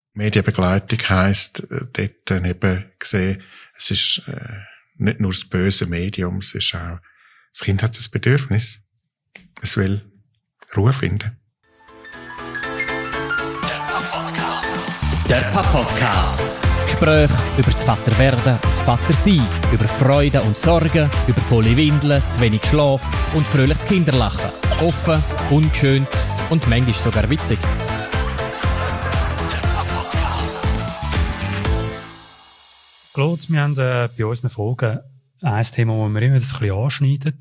Medienbegleitung heisst, dort eben gesehen, es ist nicht nur das böse Medium, es ist auch, das Kind hat ein Bedürfnis. Es will Ruhe finden. Der Papa-Podcast. Gespräche über das Vaterwerden und das Vatersein, über Freude und Sorgen, über volle Windeln, zu wenig Schlaf und fröhliches Kinderlachen. Offen, ungeschönt und manchmal sogar witzig. Claude, wir haben bei unseren Folgen ein Thema, das wir immer ein bisschen anschneiden.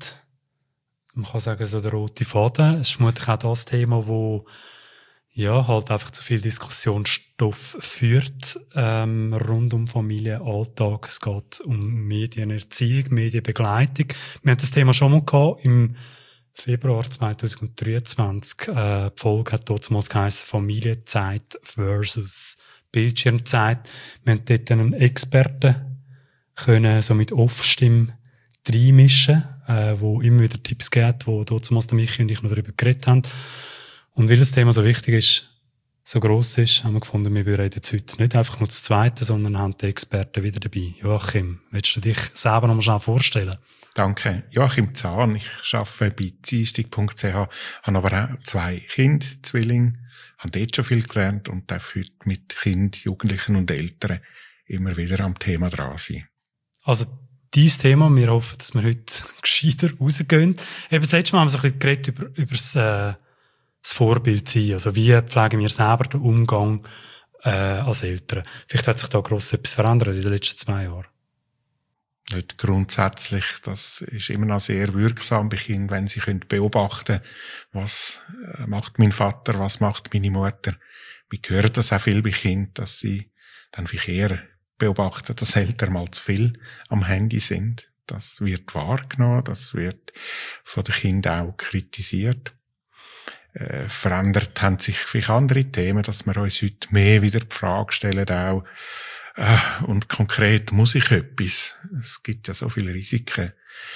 Man kann sagen, so der rote Faden. Es ist vermutlich auch das Thema, wo ja, halt einfach zu viel Diskussionsstoff führt, rund um Familie, Alltag. Es geht um Medienerziehung, Medienbegleitung. Wir hatten das Thema schon mal gehabt, im Februar 2023. Die Folge hat damals geheißen Familienzeit versus Bildschirmzeit. Wir haben dort einen Experten können so mit Off-Stimme reinmischen, wo immer wieder Tipps gibt, wo damals der Michi und ich noch darüber geredet haben. Und weil das Thema so wichtig ist, so gross ist, haben wir gefunden, wir reden jetzt heute nicht einfach nur das Zweite, sondern haben die Experten wieder dabei. Joachim, willst du dich selber noch mal schnell vorstellen? Danke. Joachim Zahn. Ich arbeite bei ziistig.ch, habe aber auch 2 Kinder, Zwillinge, habe dort schon viel gelernt und darf heute mit Kindern, Jugendlichen und Eltern immer wieder am Thema dran sein. Also, dieses Thema, wir hoffen, dass wir heute gescheiter rausgehen. Eben das letzte Mal haben wir so ein bisschen geredet über das Vorbild sein. Also, wie pflegen wir selber den Umgang als Eltern? Vielleicht hat sich da gross etwas verändert in den letzten 2 Jahren. Nicht grundsätzlich. Das ist immer noch sehr wirksam bei Kindern, wenn sie beobachten können, was macht mein Vater, was macht meine Mutter. Wir hören das auch viel bei Kindern, dass sie dann vielleicht eher beobachten, dass Eltern mal zu viel am Handy sind. Das wird wahrgenommen, das wird von den Kindern auch kritisiert. Verändert haben sich vielleicht andere Themen, dass wir uns heute mehr wieder die Frage stellen, auch, und konkret muss ich etwas? Es gibt ja so viele Risiken.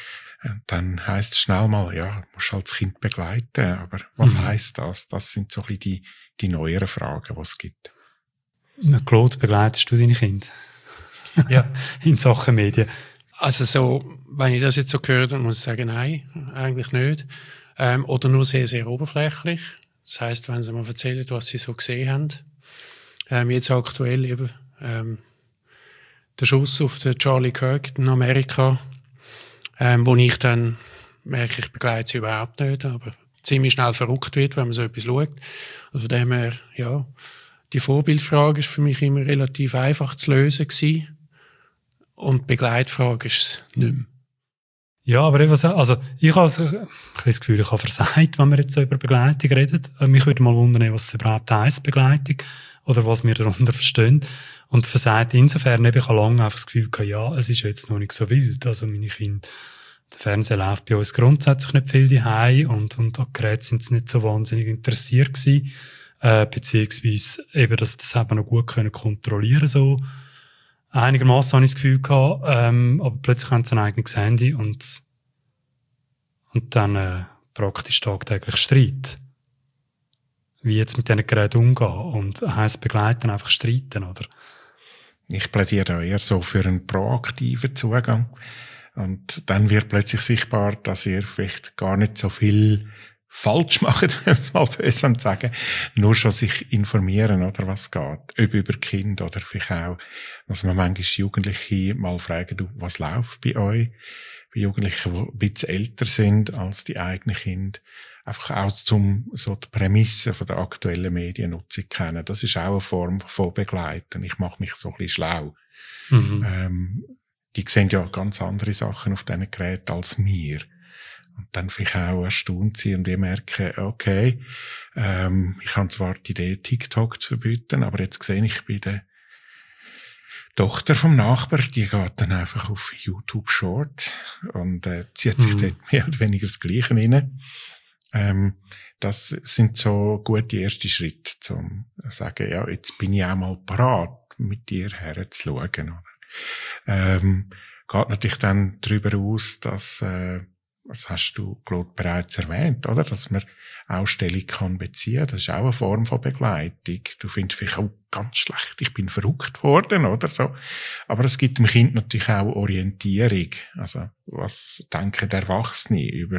Dann heisst es schnell mal, ja, du musst halt das Kind begleiten. Aber was heisst das? Das sind so ein bisschen die neueren Fragen, die es gibt. Claude, begleitest du deine Kinder? Ja. In Sachen Medien? Also so, wenn ich das jetzt so höre, dann muss ich sagen, nein, eigentlich nicht. Oder nur sehr, sehr oberflächlich. Das heisst, wenn sie mal erzählen, was sie so gesehen haben. Jetzt aktuell eben, der Schuss auf den Charlie Kirk in Amerika, wo ich dann merke, ich begleite sie überhaupt nicht, aber ziemlich schnell verrückt wird, wenn man so etwas schaut. Also von dem her, ja, die Vorbildfrage ist für mich immer relativ einfach zu lösen gewesen. Und die Begleitfrage ist es nicht mehr. Ja, aber also ich habe das Gefühl, ich habe versagt, wenn wir jetzt so über Begleitung reden. Mich würde mal wundern, was überhaupt heisst, Begleitung, oder was wir darunter verstehen. Und versagt insofern, ich habe lange einfach das Gefühl gehabt, ja, es ist jetzt noch nicht so wild. Also meine Kinder, der Fernseher läuft bei uns grundsätzlich nicht viel daheim und an Geräten sind sie nicht so wahnsinnig interessiert gewesen, beziehungsweise eben, dass das eben noch gut können kontrollieren so. Einigermaßen habe ich das Gefühl gehabt, aber plötzlich haben sie ein eigenes Handy und dann praktisch tagtäglich Streit. Wie jetzt mit diesen Geräten umgehen und heisst begleiten, einfach streiten, oder? Ich plädiere da eher so für einen proaktiven Zugang. Und dann wird plötzlich sichtbar, dass ihr vielleicht gar nicht so viel falsch macht, um es mal böse zu sagen. Nur schon sich informieren, oder was geht. Ob über Kinder oder vielleicht auch, was man manchmal Jugendliche mal fragen, du, was läuft bei euch? Bei Jugendlichen, die ein bisschen älter sind als die eigenen Kinder. Einfach auch zum, so die Prämisse von der aktuellen Mediennutzung kennen. Das ist auch eine Form von Begleiten. Ich mache mich so ein bisschen schlau. Die sehen ja ganz andere Sachen auf diesen Geräten als wir. Und dann vielleicht auch erstaunt sein und ich merke, okay, ich habe zwar die Idee, TikTok zu verbieten, aber jetzt sehe ich bei der Tochter vom Nachbar, die geht dann einfach auf YouTube Short und zieht sich dort mehr oder weniger das Gleiche rein. Das sind so gute erste Schritte, zum sagen, ja, jetzt bin ich auch mal parat, mit dir herzuschauen. Geht natürlich dann darüber aus, dass das hast du, Claude, bereits erwähnt, oder? Dass man auch Stellung kann beziehen. Das ist auch eine Form von Begleitung. Du findest vielleicht auch ganz schlecht, ich bin verrückt worden, oder so. Aber es gibt dem Kind natürlich auch Orientierung. Also, was denken die Erwachsenen über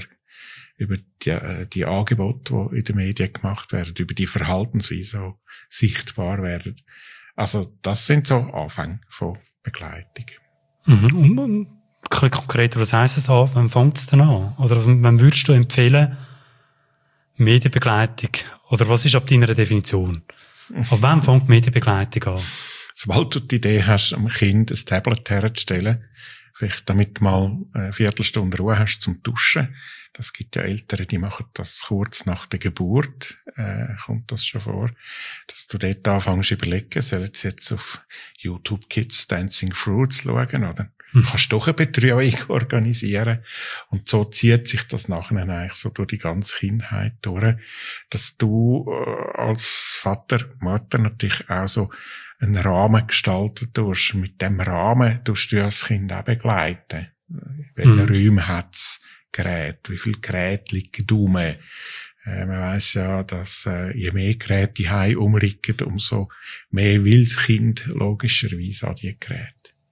die Angebote, die in den Medien gemacht werden, über die Verhaltensweise, die sichtbar werden. Also, das sind so Anfänge von Begleitung. Mhm. Und ein bisschen konkreter, was heisst es an? Wann fängt es denn an? Oder wann würdest du empfehlen, Medienbegleitung? Oder was ist ab deiner Definition? Ab wann fängt Medienbegleitung an? Sobald du die Idee hast, einem Kind ein Tablet herzustellen, vielleicht damit du mal eine Viertelstunde Ruhe hast zum Duschen. Das gibt ja Eltern, die machen das kurz nach der Geburt, kommt das schon vor, dass du dort anfängst zu überlegen, sollen sie jetzt auf YouTube Kids Dancing Fruits schauen, oder? Kannst doch eine Betreuung organisieren. Und so zieht sich das nachher eigentlich so durch die ganze Kindheit durch, dass du als Vater, Mutter natürlich auch so einen Rahmen gestalten tust. Mit dem Rahmen tust du das Kind auch begleiten. Welche Räume hat's? Geräte? Wie viele Geräte liegen rum? Man weiss ja, dass je mehr Geräte die Hause umliegen, umso mehr will das Kind logischerweise an die Geräte.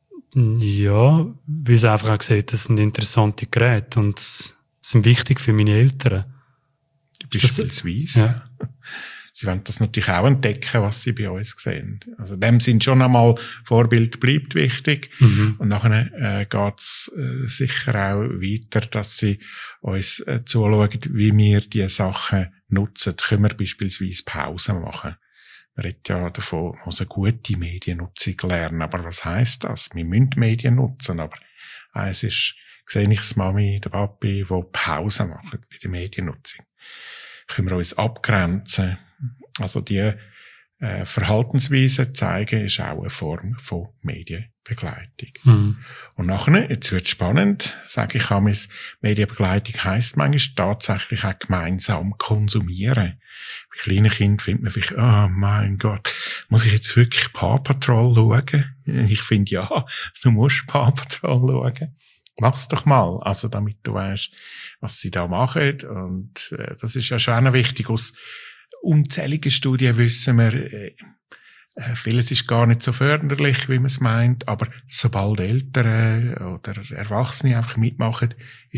Ja, weil es einfach auch sieht, das sind interessante Geräte und sind wichtig für meine Eltern. Beispielsweise. Ja. Sie wollen das natürlich auch entdecken, was sie bei uns sehen. Also dem sind schon einmal Vorbild bleibt wichtig. Und nachher geht's sicher auch weiter, dass sie uns zuschauen, wie wir diese Sachen nutzen. Können wir beispielsweise Pausen machen. Man redet ja davon, man muss eine gute Mediennutzung lernen. Aber was heisst das? Wir müssen Medien nutzen. Aber eins ist, sehe ich die Mami, der Papi, die Pausen machen bei der Mediennutzung. Können wir uns abgrenzen. Also die Verhaltensweise zeigen ist auch eine Form von Medienbegleitung. Und nachher, jetzt wird spannend, sage ich einmal, Medienbegleitung heisst manchmal tatsächlich auch gemeinsam konsumieren. Bei kleinen Kindern findet man vielleicht, oh mein Gott, muss ich jetzt wirklich Paw Patrol schauen? Ich finde, ja, du musst Paw Patrol schauen. Mach's doch mal, also damit du weißt, was sie da machen. Und das ist ja schon wichtig. Aus unzähligen Studien wissen wir, vieles ist gar nicht so förderlich, wie man es meint, aber sobald Eltern oder Erwachsene einfach mitmachen,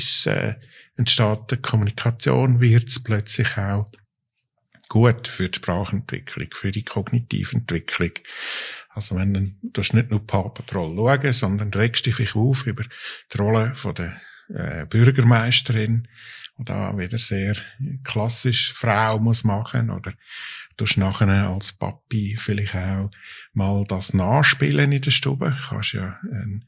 entsteht die Kommunikation, wird es plötzlich auch gut für die Sprachentwicklung, für die kognitive Entwicklung. Also wenn du nicht nur Paw Patrol schauen, sondern regst dich vielleicht auf über die Rolle von der Bürgermeisterin, die da wieder sehr klassisch Frau muss machen, oder du nachher als Papi vielleicht auch mal das nachspielen in der Stube. Du kannst ja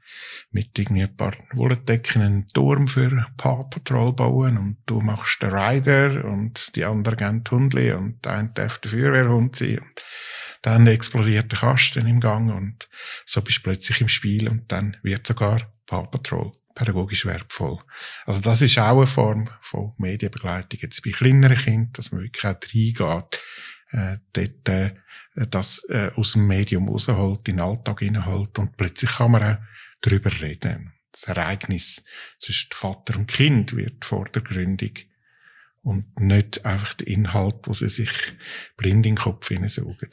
mit irgendwie ein paar Wolldecken einen Turm für Paw Patrol bauen und du machst den Rider und die anderen gehen die Hundli und der eine darf der Feuerwehrhund sein und dann explodiert der Kasten im Gang und so bist du plötzlich im Spiel und dann wird sogar Paw Patrol pädagogisch wertvoll. Also das ist auch eine Form von Medienbegleitung. Jetzt bei kleineren Kindern, dass man wirklich auch reingeht, dort das aus dem Medium rausholt, in den Alltag hineinholt und plötzlich kann man auch darüber reden. Das Ereignis zwischen Vater und Kind wird vordergründig und nicht einfach der Inhalt, wo sie sich blind in den Kopf hineinsaugen.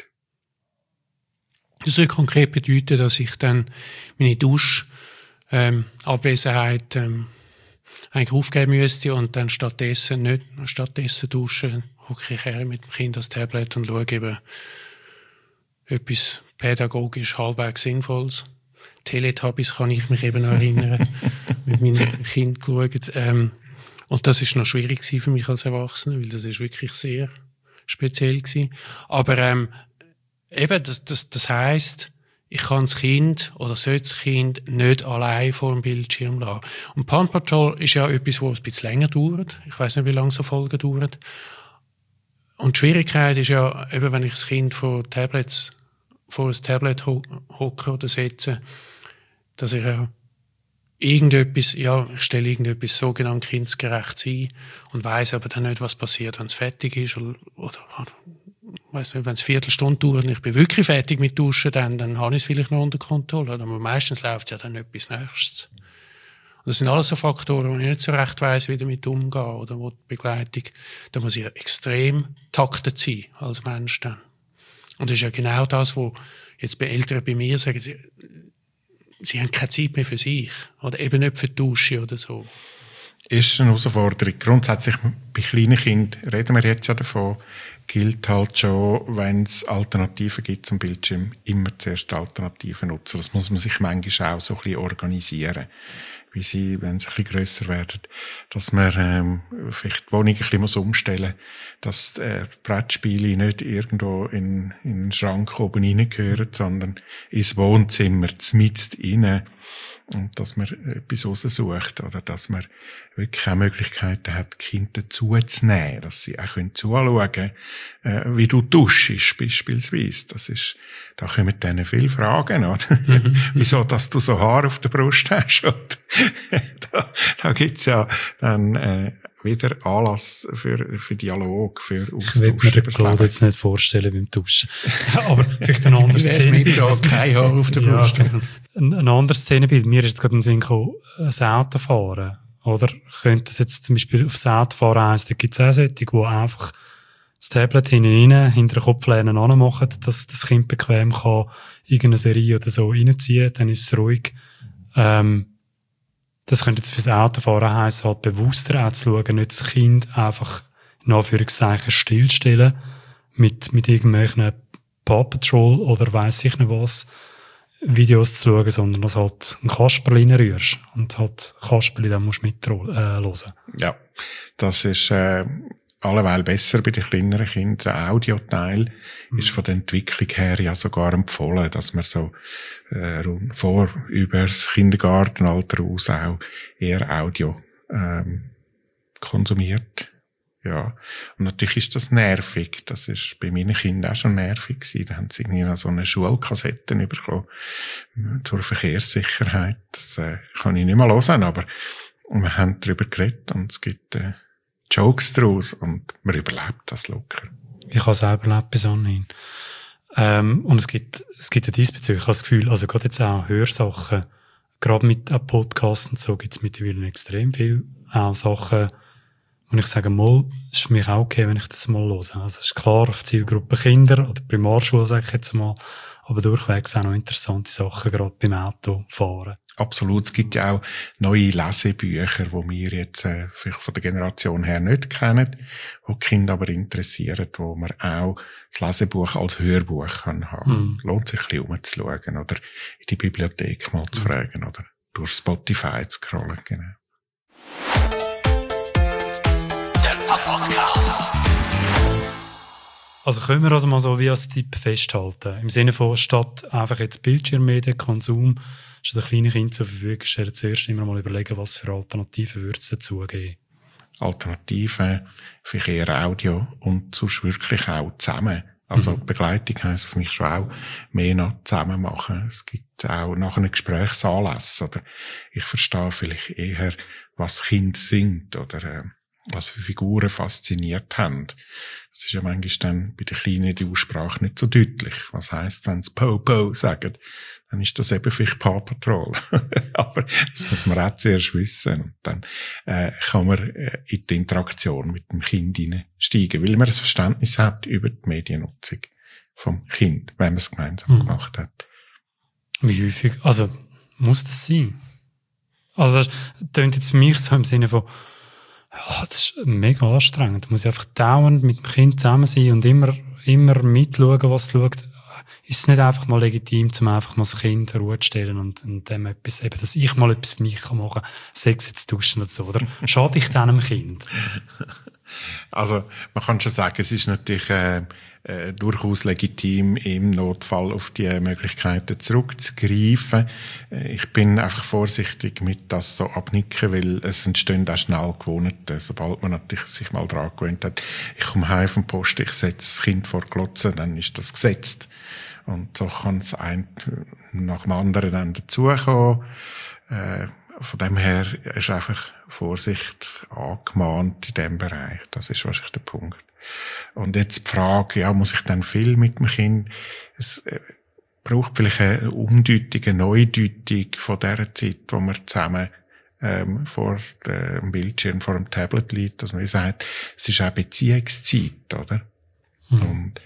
Das soll konkret bedeuten, dass ich dann meine Abwesenheit eigentlich aufgeben müsste und dann stattdessen duschen, hocke ich her mit dem Kind das Tablet und schaue eben etwas pädagogisch halbwegs Sinnvolles. Teletubbies kann ich mich eben noch erinnern, mit meinem Kind geschaut. Und das ist noch schwierig für mich als Erwachsener, weil das ist wirklich sehr speziell gewesen. Aber eben, das heisst, ich kann das Kind oder sollte das Kind nicht allein vor dem Bildschirm lassen. Und Paw Patrol ist ja etwas, wo ein bisschen länger dauert. Ich weiss nicht, wie lange so Folgen dauern. Und die Schwierigkeit ist ja, eben, wenn ich das Kind vor ein Tablet hocke oder setze, dass ich ja ich stelle irgendetwas sogenannt kindgerecht ein und weiss aber dann nicht, was passiert, wenn es fertig ist oder weiss nicht, wenn es eine Viertelstunde dauert und ich bin wirklich fertig mit Duschen, dann habe ich es vielleicht noch unter Kontrolle. Aber meistens läuft ja dann etwas Nächstes. Das sind alles so Faktoren, wo ich nicht so recht weiss, wie damit umgehen oder wo die Begleitung, da muss ich extrem taktet sein als Mensch dann. Und das ist ja genau das, was jetzt bei Eltern bei mir sagen, sie haben keine Zeit mehr für sich oder eben nicht für die Dusche oder so. Ist eine Herausforderung. Grundsätzlich bei kleinen Kindern, reden wir jetzt ja davon, gilt halt schon, wenn es Alternativen gibt zum Bildschirm, immer zuerst Alternativen nutzen. Das muss man sich manchmal auch so ein bisschen organisieren. Wie sie, wenn sie ein bisschen grösser werden, dass man vielleicht die Wohnung ein bisschen umstellen muss, dass Brettspiele nicht irgendwo in den Schrank oben reingehören, sondern ins Wohnzimmer, mitten rein. Und dass man etwas raussucht, oder dass man wirklich auch Möglichkeiten hat, die Kinder dazuzunehmen, dass sie auch zuschauen können, wie du duschst, beispielsweise. Da kommen dann viele Fragen, oder? Wieso, dass du so Haare auf der Brust hast? Und da gibt's ja dann, wieder Anlass für Dialog, für Austausch. Ich will mir den Claude jetzt nicht vorstellen beim Duschen. Aber vielleicht eine andere Szene. Kein Haar auf der Brust. Ja, ein anderes Szenenbild. Mir ist jetzt gerade in den Sinn gekommen, das Autofahren. Oder könnte das jetzt zum Beispiel aufs Autofahren heißen, da gibt es auch solche, die einfach das Tablet hinten rein, hinter den Kopflehnen anmachen, dass das Kind bequem kann irgendeine Serie oder so reinziehen, dann ist es ruhig. Das könnte jetzt fürs Autofahren heissen, halt bewusster auch zu schauen, nicht das Kind einfach in Anführungszeichen stillstellen mit irgendwelchen Paw Patrol oder weiss ich nicht was Videos zu schauen, sondern dass halt ein Kasperl reinrührst und halt Kasperl dann musst du hören. Ja, das ist alleweil besser bei den kleineren Kindern. Der Audioteil ist von der Entwicklung her ja sogar empfohlen, dass man so über das Kindergartenalter aus auch eher Audio konsumiert. Ja. Und natürlich ist das nervig. Das ist bei meinen Kindern auch schon nervig gewesen. Da haben sie irgendwie noch so eine Schulkassette bekommen zur Verkehrssicherheit. Das kann ich nicht mehr hören, aber wir haben darüber geredet und es gibt Jokes daraus und man überlebt das locker. Ich habe selber überlebt bis anhin. Und es gibt ja diesbezüglich, ich habe das Gefühl, also gerade jetzt auch Hörsachen, gerade mit Podcasts und so gibt es mittlerweile extrem viel. Auch Sachen, wo ich sage, mal, ist für mich auch okay, wenn ich das mal höre. Also es ist klar auf Zielgruppe Kinder oder Primarschule, sage ich jetzt mal, aber durchwegs auch noch interessante Sachen, gerade beim Autofahren. Absolut. Es gibt ja auch neue Lesebücher, die wir jetzt vielleicht von der Generation her nicht kennen, die die Kinder aber interessieren, wo man auch das Lesebuch als Hörbuch kann haben. Lohnt sich ein bisschen umzuschauen oder in die Bibliothek mal zu fragen oder durch Spotify zu scrollen. Genau. Der Podcast. Also können wir also mal so wie als Tipp festhalten. Im Sinne von, statt einfach jetzt Bildschirmmedienkonsum statt ein kleines Kind zur Verfügung stellen, zuerst immer mal überlegen, was für Alternativen würde es dazugeben. Alternativen, vielleicht eher Audio und sonst wirklich auch zusammen. Also Begleitung heisst für mich schon auch mehr noch zusammen machen. Es gibt auch nachher einen Gesprächsanlass oder ich verstehe vielleicht eher, was Kind singt oder was für Figuren fasziniert haben. Das ist ja manchmal dann bei den Kleinen die Aussprache nicht so deutlich. Was heisst, wenn sie Po sagen, dann ist das eben vielleicht Paw Patrol. Aber das muss man auch zuerst wissen. Und dann kann man in die Interaktion mit dem Kind hineinsteigen, weil man ein Verständnis hat über die Mediennutzung vom Kind, wenn man es gemeinsam gemacht hat. Wie häufig? Also, muss das sein? Also, das klingt jetzt für mich so im Sinne von, ja, das ist mega anstrengend. Da muss ich einfach dauernd mit dem Kind zusammen sein und immer mitschauen, was es schaut. Ist es nicht einfach mal legitim, um einfach mal das Kind in Ruhe zu stellen und dem etwas, eben, dass ich mal etwas für mich machen kann, Sex jetzt duschen oder so, oder? Schade ich dann einem Kind? Also, man kann schon sagen, es ist natürlich durchaus legitim, im Notfall auf die Möglichkeiten zurückzugreifen. Ich bin einfach vorsichtig mit das so abnicken, weil es entstehen auch schnell Gewohnheiten, sobald man natürlich sich mal dran gewöhnt hat. Ich komme heim vom Post, ich setze das Kind vor die Glotze, dann ist das gesetzt. Und so kann es ein nach dem anderen dann dazukommen. Von dem her ist einfach Vorsicht angemahnt in diesem Bereich. Das ist wahrscheinlich der Punkt. Und jetzt die Frage, ja, muss ich dann viel mit dem Kind? Es braucht vielleicht eine Umdeutung, eine Neudeutung von der Zeit, wo wir zusammen vor dem Bildschirm, vor dem Tablet liegt, dass man sagt, es ist auch Beziehungszeit, oder? Und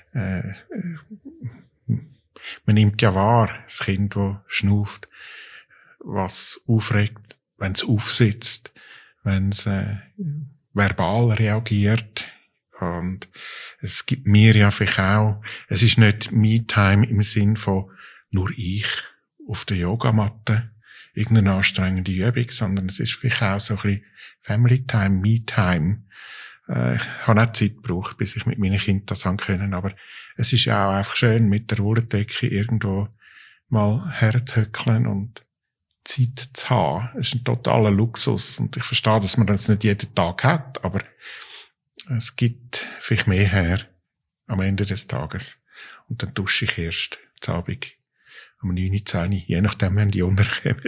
man nimmt ja wahr, das Kind, das schnauft, was aufregt, wenn es aufsitzt, wenn es verbal reagiert. Und es gibt mir ja vielleicht auch, es ist nicht Me-Time im Sinn von nur ich auf der Yogamatte, irgendeine anstrengende Übung, sondern es ist vielleicht auch so ein bisschen Family-Time, Me-Time. Ich habe auch Zeit gebraucht, bis ich mit meinen Kindern das haben können, aber es ist ja auch einfach schön, mit der Wolldecke irgendwo mal herzuhöckeln und Zeit zu haben. Es ist ein totaler Luxus und ich verstehe, dass man das nicht jeden Tag hat, aber es gibt vielleicht mehr her am Ende des Tages. Und dann dusche ich erst zu Abend um 9, 10, je nachdem, wenn die unterkommen.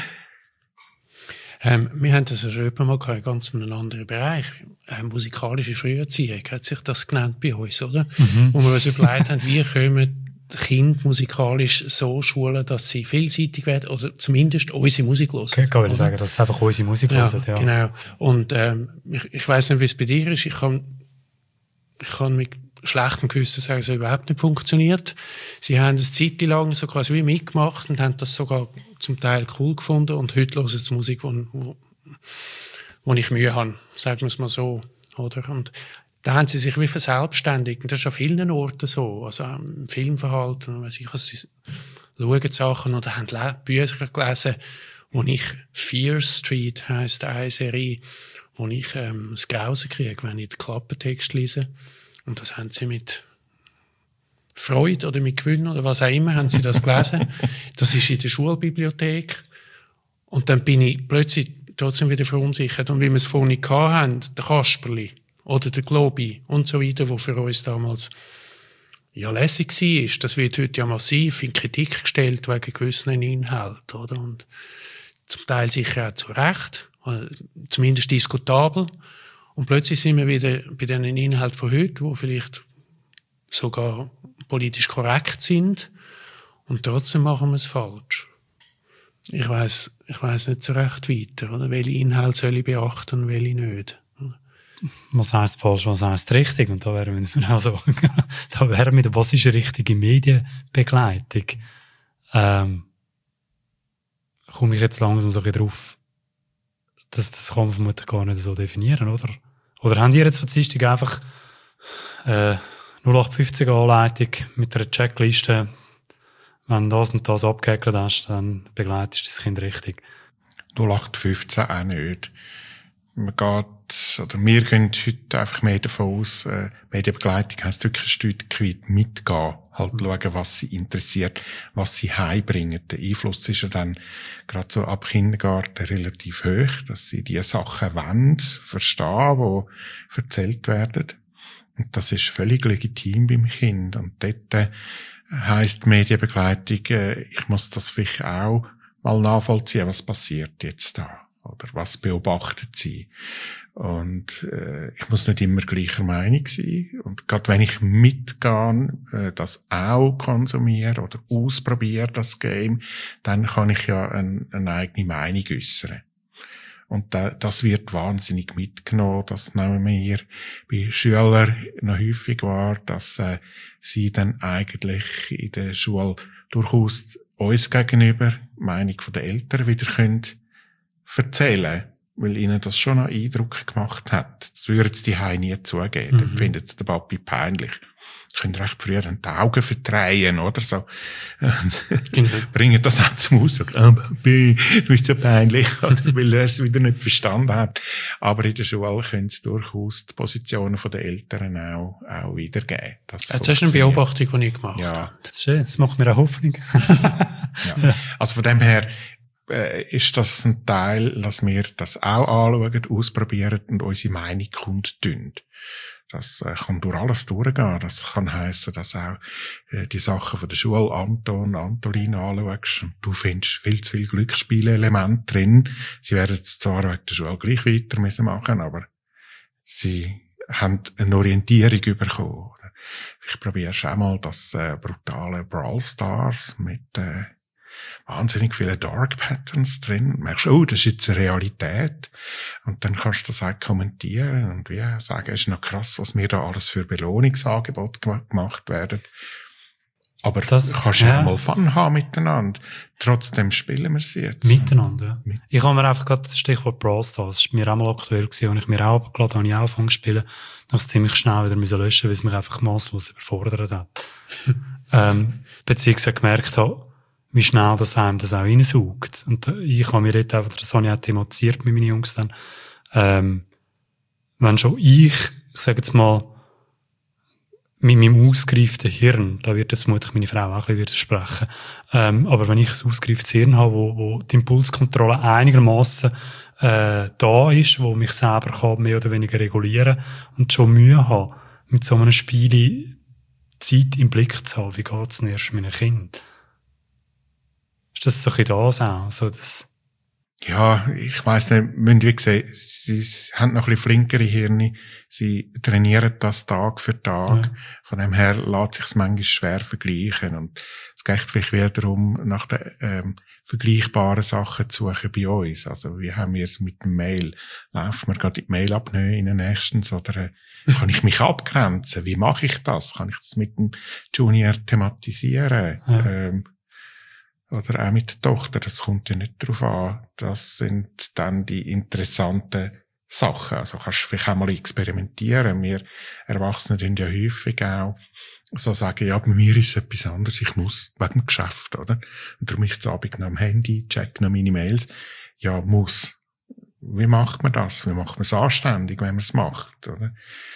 Wir haben das ja schon mal gehabt, ganz in einem anderen Bereich. Musikalische Früherziehung hat sich das genannt bei uns, oder? Wo wir uns überlegt haben, wie können wir Kinder musikalisch so schulen, dass sie vielseitig werden oder zumindest unsere Musik hören. Okay, kann ich sagen, dass es einfach unsere Musik hören, ja. Genau. Und ich weiss nicht, wie es bei dir ist. Ich kann mit schlechtem Gewissen sagen, es hat überhaupt nicht funktioniert. Sie haben eine Zeit lang so quasi wie mitgemacht und haben das sogar zum Teil cool gefunden und heute hören sie Musik, wo ich Mühe habe, sagen wir es mal so, oder? Und da haben sie sich wie verselbstständigt. Und das ist an vielen Orten so. Also im Filmverhalten, weiss ich, sie schauen Sachen oder haben Bücher gelesen, wo ich Fear Street heisst eine Serie, wo ich das Grausen kriege, wenn ich den Klappentext lese. Und das haben sie mit Freude oder mit Gewinn oder was auch immer, haben sie das gelesen. Das ist in der Schulbibliothek. Und dann bin ich plötzlich trotzdem wieder verunsichert. Und wie wir es vorhin hatten, der Kasperli oder der Globi und so weiter, wo für uns damals ja lässig war, das wird heute ja massiv in Kritik gestellt wegen gewissen Inhalten, oder? Und zum Teil sicher auch zu Recht, zumindest diskutabel. Und plötzlich sind wir wieder bei den Inhalten von heute, die vielleicht sogar politisch korrekt sind. Und trotzdem machen wir es falsch. Ich weiss nicht so recht weiter, oder? Welche Inhalte soll ich beachten und welche nicht. Was heisst falsch, was heisst richtig? Und da wären wir also, was ist eine richtige Medienbegleitung? Komme ich jetzt langsam so ein bisschen drauf, das kann man vermutlich gar nicht so definieren, oder? Oder habt ihr jetzt von Dienstag einfach 0815 Anleitung mit einer Checkliste, wenn das und das abgehäkelt hast, dann begleitest du das Kind richtig? 0815 auch nicht. Wir gehen heute einfach mehr davon aus, Medienbegleitung heisst wirklich ein Stück weit mitgehen, halt schauen, was sie interessiert, was sie heimbringen. Der Einfluss ist ja dann gerade so ab Kindergarten relativ hoch, dass sie die Sachen wollen, verstehen, die erzählt werden. Und das ist völlig legitim beim Kind. Und dort heisst Medienbegleitung, ich muss das vielleicht auch mal nachvollziehen, was passiert jetzt da. Oder was beobachtet sie? Und ich muss nicht immer gleicher Meinung sein. Und gerade wenn ich mitgehe, das auch konsumiere oder ausprobiere, das Game, dann kann ich ja eine eigene Meinung äußern. Und das wird wahnsinnig mitgenommen. Das nehmen wir bei Schülern noch häufig wahr, dass sie dann eigentlich in der Schule durchaus uns gegenüber die Meinung der Eltern wieder können erzählen, weil ihnen das schon einen Eindruck gemacht hat. Das würden sie die Hause nie zugeben. Dann findet es der Papi peinlich. Sie können recht früher die Augen verdrehen, oder so. Genau. Bringen das auch zum Ausdruck. Papi, du bist so peinlich, oder? Weil er es wieder nicht verstanden hat. Aber in der Schule können sie durchaus die Positionen der Eltern auch wiedergeben. Das ist eine Beobachtung, die ich gemacht habe. Das ist schön. Das macht mir eine Hoffnung. Ja. Also von dem her, ist das ein Teil, dass wir das auch anschauen, ausprobieren und unsere Meinung kundtun. Das kann durch alles durchgehen. Das kann heissen, dass auch die Sachen von der Schule Antolin anschaust und du findest viel zu viel Glücksspielelemente drin. Sie werden es zwar wegen der Schule gleich weiter müssen machen, aber sie haben eine Orientierung bekommen. Vielleicht probierst du auch mal das brutale Brawl Stars mit wahnsinnig viele Dark Patterns drin. Und merkst, oh, das ist jetzt eine Realität. Und dann kannst du das auch kommentieren und wie sagen, es ist noch krass, was mir da alles für Belohnungsangebote gemacht werden. Aber das kannst du ja mal Fun haben miteinander. Trotzdem spielen wir sie jetzt. Miteinander, ja. Ich habe mir einfach gerade das Stichwort Brawl Stars, das war mir auch mal aktuell gewesen, und ich mir auch abgeladen habe, ich auch angefangen zu spielen. Dann habe ich ziemlich schnell wieder löschen müssen, weil es mich einfach masslos überfordert hat. Beziehungsweise gemerkt habe, wie schnell das einem das auch reinsaugt. Und ich habe mir dort einfach, das habe ich auch thematisiert mit meinen Jungs dann, wenn schon ich sage jetzt mal, mit meinem ausgereiften Hirn, da wird jetzt vermutlich meine Frau auch ein bisschen widersprechen, aber wenn ich ein ausgereiftes Hirn habe, wo die Impulskontrolle einigermaßen da ist, wo mich selber kann mehr oder weniger regulieren und schon Mühe habe, mit so einem Spiel Zeit im Blick zu haben, wie geht es denn erst meinem Kind? Ist das so ein bisschen das auch? So das ja, ich weiss nicht, müssen wie gesagt, sie haben noch ein bisschen flinkere Hirne, sie trainieren das Tag für Tag, ja. Von dem her lässt sich es manchmal schwer vergleichen und es geht vielleicht wieder darum, nach den vergleichbaren Sachen zu suchen bei uns. Also wie haben wir es mit dem Mail? Laufen wir gerade die Mail abnehmen nächstens oder kann ich mich abgrenzen? Wie mache ich das? Kann ich das mit dem Junior thematisieren? Ja. Oder auch mit der Tochter, das kommt ja nicht drauf an. Das sind dann die interessanten Sachen. Also kannst du vielleicht auch mal experimentieren. Wir Erwachsene tun ja häufig auch so sagen, ja, bei mir ist es etwas anderes, ich muss wegen dem Geschäft, oder? Und darum ich zu Abend noch am Handy, check noch meine Mails. Ja, muss. Wie macht man das? Wie macht man es anständig, wenn man es macht, oder?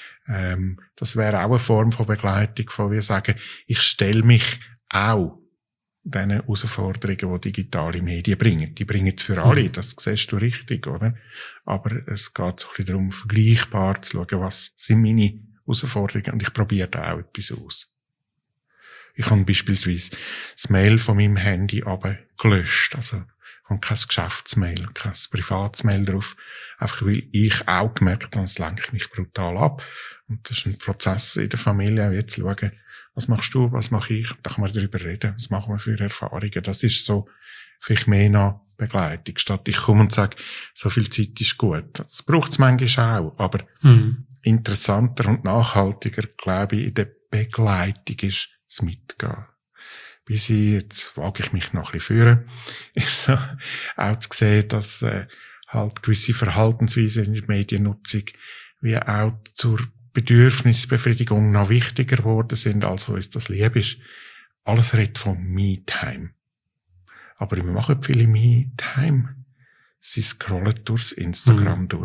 Das wäre auch eine Form von Begleitung, von wie sagen, ich stelle mich auch diesen Herausforderungen, die digitale Medien bringen. Die bringen es für alle, das siehst du richtig, oder? Aber es geht so ein bisschen darum, vergleichbar zu schauen, was sind meine Herausforderungen, und ich probiere da auch etwas aus. Ich habe beispielsweise das Mail von meinem Handy aber gelöscht, also ich habe kein Geschäftsmail, kein Privatsmail drauf, einfach weil ich auch gemerkt habe, es lenkt mich brutal ab. Und das ist ein Prozess in der Familie, auch jetzt schauen, was machst du, was mache ich? Da kann man darüber reden. Was machen wir für Erfahrungen? Das ist so vielleicht mehr noch Begleitung. Statt ich komme und sage, so viel Zeit ist gut. Das braucht es manchmal auch. Aber interessanter und nachhaltiger, glaube ich, in der Begleitung ist das Mitgehen. Bis jetzt wage ich mich noch ein bisschen führen. Ist so auch zu sehen, dass halt gewisse Verhaltensweisen in der Mediennutzung wie auch zur Bedürfnisbefriedigung noch wichtiger geworden sind, als uns das lieb ist. Alles redet von Me-Time. Aber wir machen viele Me-Time. Sie scrollen durchs Instagram durch.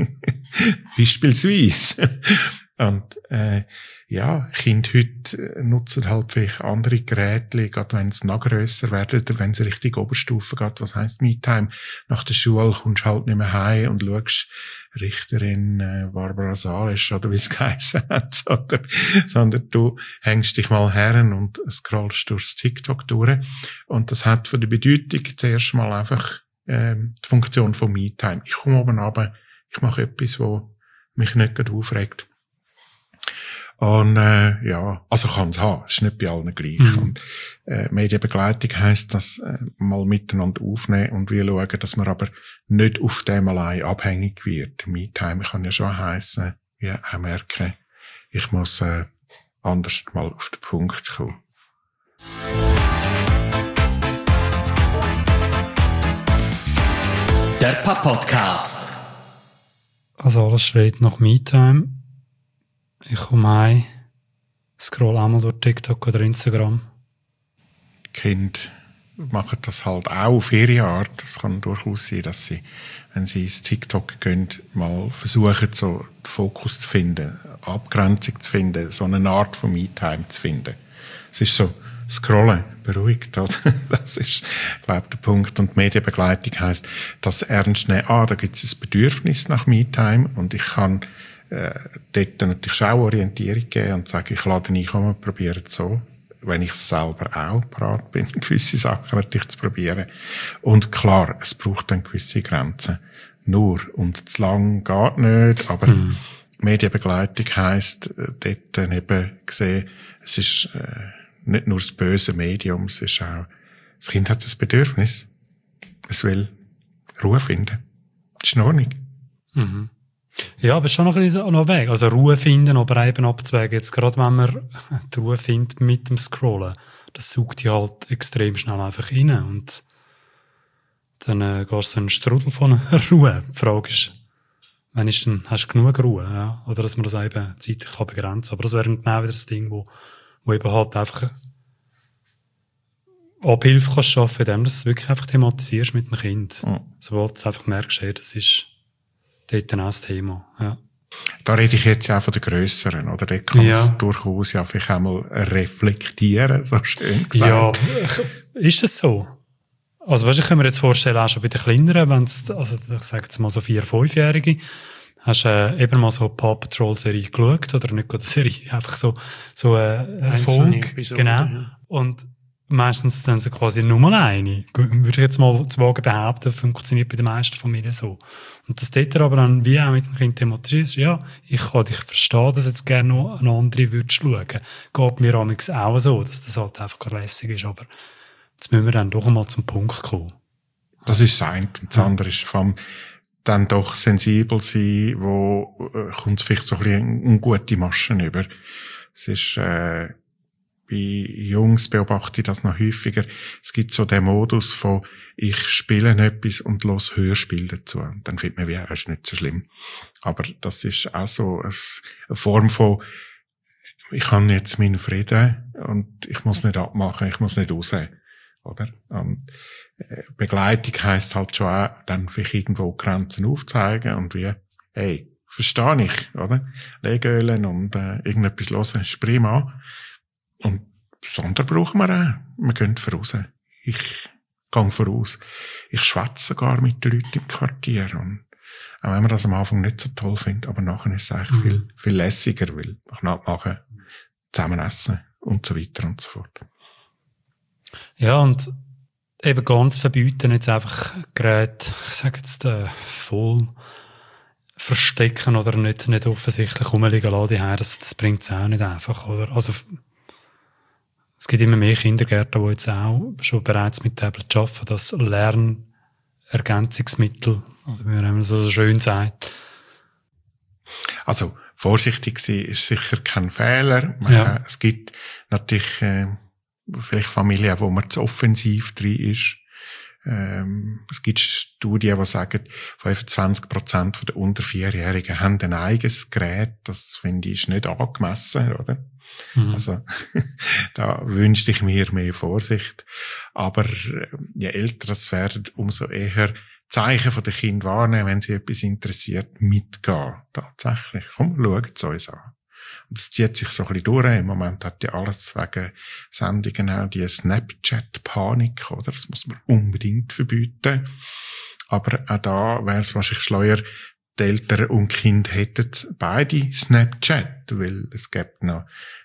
Beispielsweise. Und ja, Kinder heute nutzen halt vielleicht andere Geräte, gerade wenn es noch grösser werden oder wenn es Richtung Oberstufe geht. Was heisst Me-Time? Nach der Schule kommst du halt nicht mehr heim und schaust Richterin Barbara Salisch oder wie es geheißen hat, sondern du hängst dich mal her und scrollst durchs TikTok durch. Und das hat von der Bedeutung zuerst mal einfach die Funktion von Me-Time. Ich komme oben runter, ich mache etwas, wo mich nicht gerade aufregt. Und ja, also kann es haben, ist nicht bei allen gleich. Und Medienbegleitung heisst, das mal miteinander aufnehmen und wir schauen, dass man aber nicht auf dem allein abhängig wird. Me-Time kann ja schon heissen, ja, auch merken, ich muss anders mal auf den Punkt kommen. Der Podcast. Also alles schreit nach Me-Time. Ich komme heim, scroll einmal durch TikTok oder Instagram. Die Kinder machen das halt auch auf ihre Art. Es kann durchaus sein, dass sie, wenn sie ins TikTok gehen, mal versuchen, so den Fokus zu finden, Abgrenzung zu finden, so eine Art von Me-Time zu finden. Es ist so, Scrollen, beruhigt, oder? Das ist, glaube ich, der Punkt. Und Medienbegleitung heisst, das ernst nehmen, da gibt es ein Bedürfnis nach Me-Time und ich kann dort natürlich auch Orientierung geben und sagen, ich lade nicht ein, probiere es so, wenn ich selber auch bereit bin, gewisse Sachen natürlich zu probieren. Und klar, es braucht dann gewisse Grenzen. Nur, und zu lang geht nicht, aber Medienbegleitung heisst, dort eben gesehen, es ist nicht nur das böse Medium, es ist auch Das Kind hat ein Bedürfnis. Es will Ruhe finden. Das ist in Ordnung. Mhm. Ja, aber es ist schon noch ein bisschen noch Weg. Also Ruhe finden, aber eben abzuwägen. Jetzt gerade wenn man die Ruhe findet mit dem Scrollen, das saugt die halt extrem schnell einfach rein. Und dann gehst du in einen Strudel von Ruhe. Die Frage ist, wann ist denn, hast du genug Ruhe? Ja? Oder dass man das eben zeitlich kann begrenzen kann. Aber das wäre genau wieder das Ding, wo eben halt einfach Abhilfe kannst schaffen, indem du es wirklich einfach thematisierst mit dem Kind. Mhm. Sobald du einfach merkst, hey, das ist dort dann auch das Thema. Ja. Da rede ich jetzt ja auch von den Grösseren, oder? Da kann man es durchaus ja vielleicht einmal reflektieren, so schön gesagt. Ja, ist das so? Also, weißt du, ich kann mir jetzt vorstellen, auch schon bei den Kleineren, wenn es, also, ich sage jetzt mal so 4-, 5-Jährige, hast du eben mal so eine Paw Patrol-Serie geschaut, oder nicht gerade eine Serie, einfach so eine Folge. Genau. Ja. Und meistens dann so quasi nur eine. Würde ich jetzt mal zu wagen behaupten, funktioniert bei den meisten Familien so. Und das dort aber dann wie auch mit dem Kind thematisiert ist, ja, ich kann dich verstehen, dass jetzt gerne noch eine andere würdest schauen. Geht mir amigs auch so, dass das halt einfach lässig ist, aber jetzt müssen wir dann doch einmal zum Punkt kommen. Das ist das eine. Und das andere ist vor allem dann doch sensibel sein, wo kommt es vielleicht so ein bisschen eine gute Maschen über. Es ist, bei Jungs beobachte ich das noch häufiger. Es gibt so den Modus von, ich spiele etwas und los Hörspiel dazu. Und dann findet man, das ist nicht so schlimm. Aber das ist auch so eine Form von, ich habe jetzt meinen Frieden und ich muss nicht abmachen, ich muss nicht raus. Oder? Und Begleitung heisst halt schon auch, dann vielleicht irgendwo Grenzen aufzeigen und wie, hey, verstehe ich, oder? Legölen und irgendetwas hören, ist prima. Und das andere brauchen wir auch. Wir gehen voraus. Ich gehe voraus. Ich schwätze sogar mit den Leuten im Quartier. Und auch wenn man das am Anfang nicht so toll findet, aber nachher ist es eigentlich viel lässiger, weil man nachher zusammen essen und so weiter und so fort. Ja, und eben ganz verbieten, jetzt einfach Geräte, ich sage jetzt, voll verstecken oder nicht offensichtlich rumliegen lassen, das bringt es auch nicht einfach, oder? Also, es gibt immer mehr Kindergärten, die jetzt auch schon bereits mit Tablets arbeiten, das Lernergänzungsmittel, oder wie man so schön sagt. Also, vorsichtig sein ist sicher kein Fehler. Ja. Es gibt natürlich vielleicht Familien, wo man zu offensiv drin ist. Es gibt Studien, die sagen, 25% der unter 4-Jährigen haben ein eigenes Gerät. Das finde ich ist nicht angemessen, oder? Mhm. Also, da wünschte ich mir mehr Vorsicht. Aber je älter es werden, umso eher Zeichen von den Kindern wahrnehmen, wenn sie etwas interessiert, mitgehen. Tatsächlich. Komm, schaut es uns an. Und es zieht sich so ein bisschen durch. Im Moment hat ja alles wegen Sendungen auch die Snapchat-Panik, oder? Das muss man unbedingt verbieten. Aber auch da wäre es wahrscheinlich schleuer, die Eltern und Kinder hätten beide Snapchat, weil es gibt noch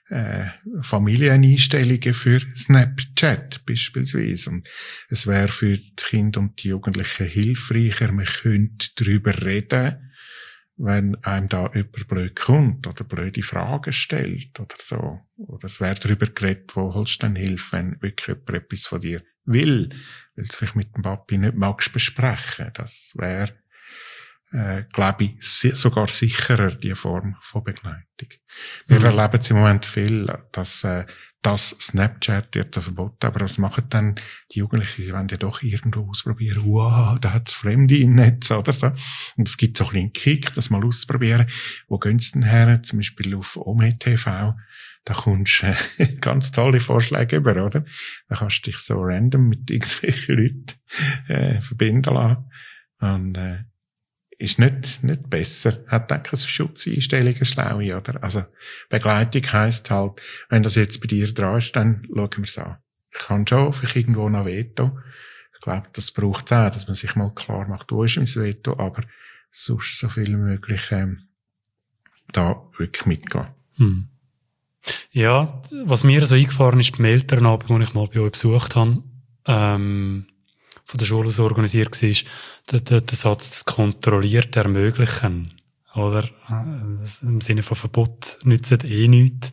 Familieneinstellungen für Snapchat beispielsweise. Und es wäre für die Kinder und die Jugendlichen hilfreicher, man könnte darüber reden, wenn einem da jemand blöd kommt oder blöde Fragen stellt oder so. Oder es wäre darüber geredet, wo holst du denn Hilfe, wenn wirklich jemand etwas von dir will, weil es vielleicht mit dem Papi nicht magst besprechen. Das wäre glaube ich, sogar sicherer, die Form von Begleitung. Wir erleben es im Moment viel, dass das Snapchat wird verboten, aber was machen dann die Jugendlichen? Sie wollen ja doch irgendwo ausprobieren. Wow, da hat's Fremde im Netz oder so. Und es gibt so ein bisschen Kick, das mal auszuprobieren. Wo gehen sie denn her? Zum Beispiel auf OME.tv. Da kommst du ganz tolle Vorschläge über, oder? Da kannst du dich so random mit irgendwelchen Leuten verbinden lassen. Und ist nicht besser. Hat auch keine Schutzeinstellungen schlaue, oder? Also, Begleitung heisst halt, wenn das jetzt bei dir dran ist, dann schauen wir es an. Ich kann schon vielleicht irgendwo noch Veto. Ich glaube, das braucht es auch, dass man sich mal klar macht, wo ist mein Veto, aber sonst so viel wie möglich, da wirklich mitgehen. Ja, was mir so eingefahren ist beim Elternabend, den ich mal bei euch besucht habe, von der Schule aus organisiert war, der Satz, das kontrolliert ermöglichen, oder? Im Sinne von Verbot nützt nichts.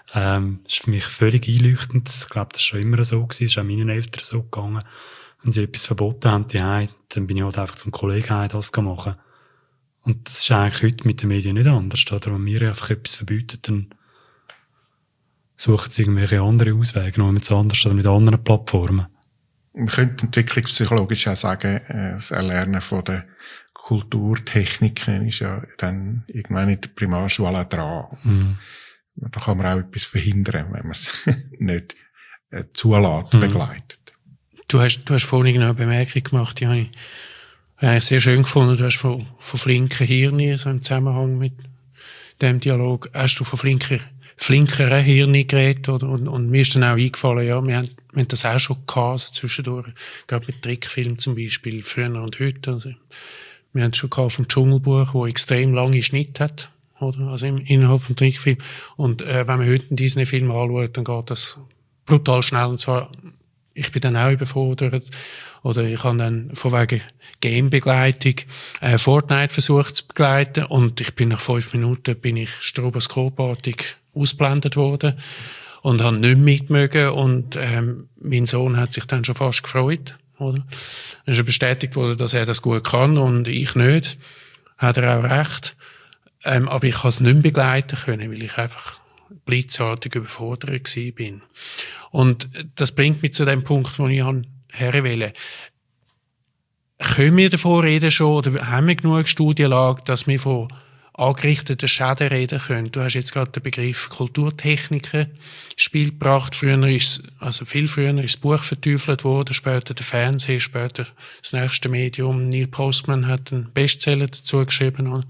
Das ist für mich völlig einleuchtend. Ich glaube, das war schon immer so gewesen. Es ist auch meinen Eltern so gegangen. Wenn sie etwas verboten haben, dann bin ich halt einfach zum Kollegen das machen. Und das ist eigentlich heute mit den Medien nicht anders. Oder? Wenn wir einfach etwas verbieten, dann suchen sie irgendwelche andere Auswege, noch mit anders oder mit anderen Plattformen. Man könnte entwicklungspsychologisch auch sagen, das Erlernen von der Kulturtechniken ist ja dann irgendwann in der Primarschule auch dran. Da kann man auch etwas verhindern, wenn man es nicht zulässt, begleitet. Du hast vorhin noch eine Bemerkung gemacht, die habe ich eigentlich sehr schön gefunden. Du hast von flinken Hirnen, so im Zusammenhang mit dem Dialog, hast du von flinkeren Hirnen geredet, oder? Und mir ist dann auch eingefallen, ja, wir haben das auch schon gehabt, also zwischendurch, gerade mit Trickfilmen zum Beispiel, früher und heute. Also, wir haben es schon gehabt vom Dschungelbuch, wo extrem lange Schnitt hat, oder? Also innerhalb vom Trickfilm. Und wenn man heute einen Disney-Film anschaut, dann geht das brutal schnell. Und zwar, ich bin dann auch überfordert. Oder ich habe dann von wegen Game-Begleitung Fortnite versucht zu begleiten. Und ich bin nach 5 Minuten stroboskopartig ausgeblendet worden. Und habe nicht mitmögen. Und mein Sohn hat sich dann schon fast gefreut. Oder? Es ist bestätigt worden, dass er das gut kann und ich nicht. Hat er auch recht. Aber ich konnte es nicht mehr begleiten können, weil ich einfach blitzartig überfordert bin. Und das bringt mich zu dem Punkt, wo ich her will. Können wir davon reden schon, oder haben wir genug Studienlage, dass wir von angerichteten Schäden reden können? Du hast jetzt gerade den Begriff Kulturtechniken ins Spiel gebracht. Viel früher ist das Buch verteufelt worden, später der Fernseher, später das nächste Medium. Neil Postman hat einen Bestseller dazu geschrieben.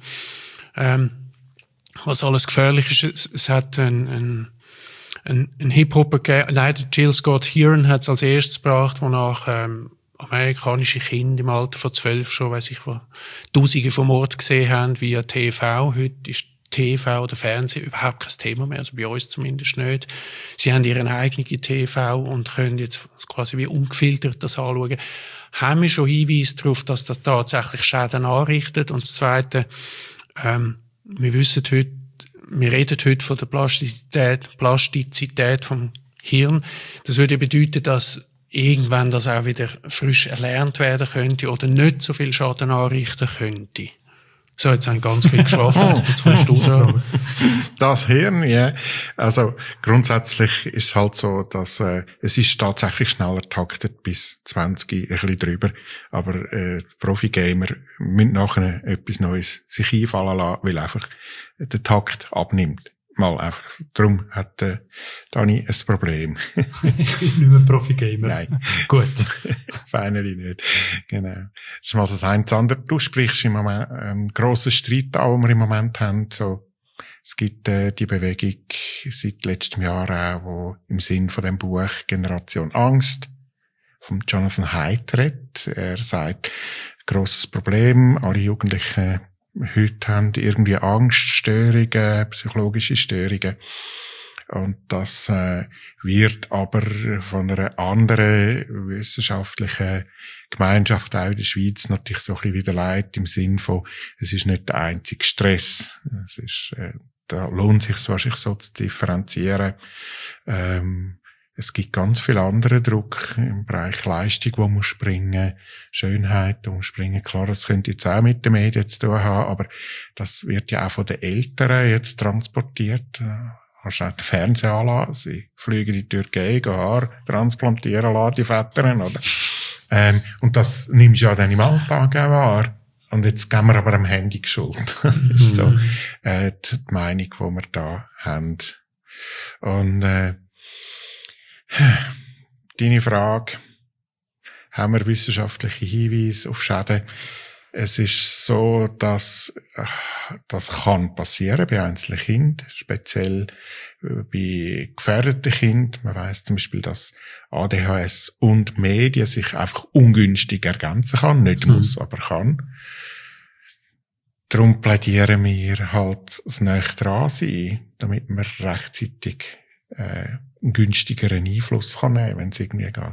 Was alles gefährlich ist, es hat ein Hip-Hopper gegeben, leider Jill Scott Heron hat es als erstes gebracht, wonach amerikanische Kinder im Alter von 12 schon, Tausende von Mord gesehen haben via TV. Heute ist TV oder Fernsehen überhaupt kein Thema mehr, also bei uns zumindest nicht. Sie haben ihren eigenen TV und können jetzt quasi wie ungefiltert das anschauen. Haben wir schon Hinweise darauf, dass das tatsächlich Schäden anrichtet? Und das Zweite, wir reden heute von der Plastizität vom Hirn. Das würde bedeuten, dass irgendwann das auch wieder frisch erlernt werden könnte oder nicht so viel Schaden anrichten könnte. So, jetzt haben ganz viel geschlafen. Jetzt kommst du sagen. Das Hirn, ja. Also, grundsätzlich ist es halt so, dass, es ist tatsächlich schneller taktet bis 20, ein bisschen drüber. Aber, Profi-Gamer müssen nachher etwas Neues sich einfallen lassen, weil einfach der Takt abnimmt. Mal einfach. Darum hat Dani ein Problem. Ich bin nicht mehr Profi-Gamer. Nein. Gut. Finally nicht. Genau. Das ist mal so das eine. Das andere, du sprichst im Moment einen grossen Streit an, den wir im Moment haben. So, es gibt die Bewegung seit letztem Jahr auch, wo im Sinn von dem Buch Generation Angst von Jonathan Haidt redet. Er sagt, grosses Problem, alle Jugendlichen heute haben irgendwie Angststörungen, psychologische Störungen. Und das wird aber von einer anderen wissenschaftlichen Gemeinschaft auch in der Schweiz natürlich so ein bisschen widerlegt im Sinn von, es ist nicht der einzige Stress. Es ist, da lohnt sich wahrscheinlich so zu differenzieren. Es gibt ganz viel anderen Druck im Bereich Leistung, wo man springen, Schönheit, wo man springen. Klar, das könnte jetzt auch mit den Medien zu tun haben, aber das wird ja auch von den Eltern jetzt transportiert. Hast du auch den Fernseher anlassen, sie fliegen in die Türkei, gehen Haare transplantieren lassen, die Vätern, oder? Und das nimmst du ja dann im Alltag auch wahr. Und jetzt geben wir aber am Handy die Schuld. Das ist so, die Meinung, die wir da haben. Und, deine Frage, haben wir wissenschaftliche Hinweise auf Schäden? Es ist so, dass das kann passieren bei einzelnen Kindern, speziell bei gefährdeten Kindern. Man weiss zum Beispiel, dass ADHS und Medien sich einfach ungünstig ergänzen kann, nicht muss, aber kann. Darum plädieren wir halt das näher dran sein, damit man rechtzeitig einen günstigeren Einfluss kann nehmen, wenn es irgendwie geht.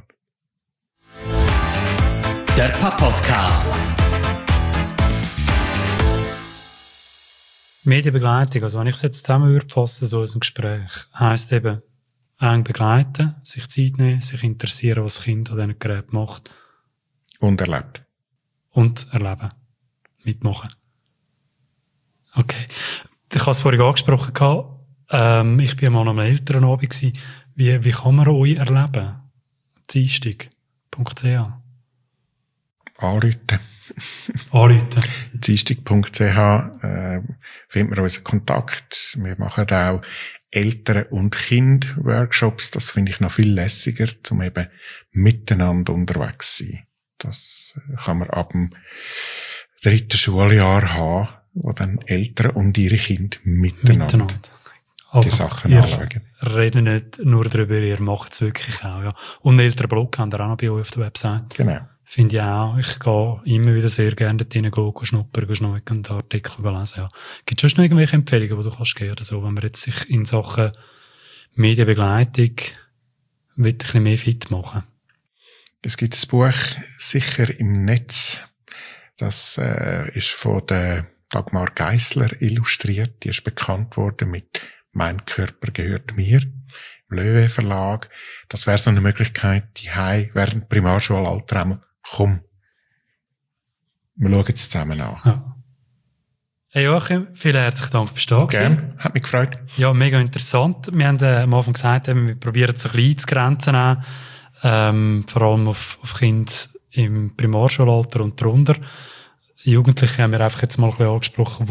Der Podcast. Medienbegleitung, also wenn ich es jetzt zusammen würde fassen, so ein Gespräch, heisst eben, eng begleiten, sich Zeit nehmen, sich interessieren, was das Kind an diesen Geräten macht. Und erlebt. Und erleben. Mitmachen. Okay. Ich habe es vorhin angesprochen, ich war mal am Elternabend. Wie kann man euch erleben? Dienstag.ch Anrufen. Dienstag.ch findet man unseren Kontakt. Wir machen auch Eltern- und Kind-Workshops. Das finde ich noch viel lässiger, um eben miteinander unterwegs zu sein. Das kann man ab dem 3. Schuljahr haben, wo dann Eltern und ihre Kinder miteinander. Also, die Sachen ihr anschauen. redet nicht nur darüber, ihr macht es wirklich auch, ja. Und einen älteren Blog habt ihr auch noch bei euch auf der Website. Genau. Finde ich auch. Ich gehe immer wieder sehr gerne dort hinein, schnuppern, schneiden und Artikel lesen, ja. Gibt es schon irgendwelche Empfehlungen, die du kannst geben oder so, wenn man jetzt sich in Sachen Medienbegleitung ein bisschen mehr fit machen? Es gibt ein Buch, sicher im Netz. Das ist von der Dagmar Geissler illustriert. Die ist bekannt worden mit «Mein Körper gehört mir» im Löwe Verlag. Das wäre so eine Möglichkeit, die während Primarschulalter einmal, komm, wir schauen es zusammen an. Ja. Hey Joachim, vielen herzlichen Dank fürs da gewesen. Gerne, hat mich gefreut. Ja, mega interessant. Wir haben am Anfang gesagt, wir probieren es ein bisschen einzugrenzen, vor allem auf Kinder im Primarschulalter und darunter. Jugendliche haben wir einfach jetzt mal ein bisschen angesprochen,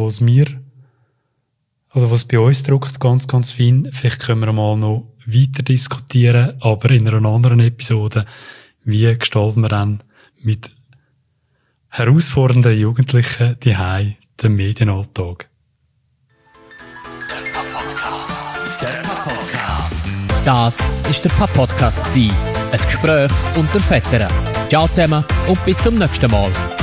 was bei uns drückt, ganz, ganz fein. Vielleicht können wir mal noch weiter diskutieren, aber in einer anderen Episode, wie gestalten wir dann mit herausfordernden Jugendlichen daheim den Medienalltag. Der Podcast. Das war der Podcast. Ein Gespräch unter Vätern. Ciao zusammen und bis zum nächsten Mal.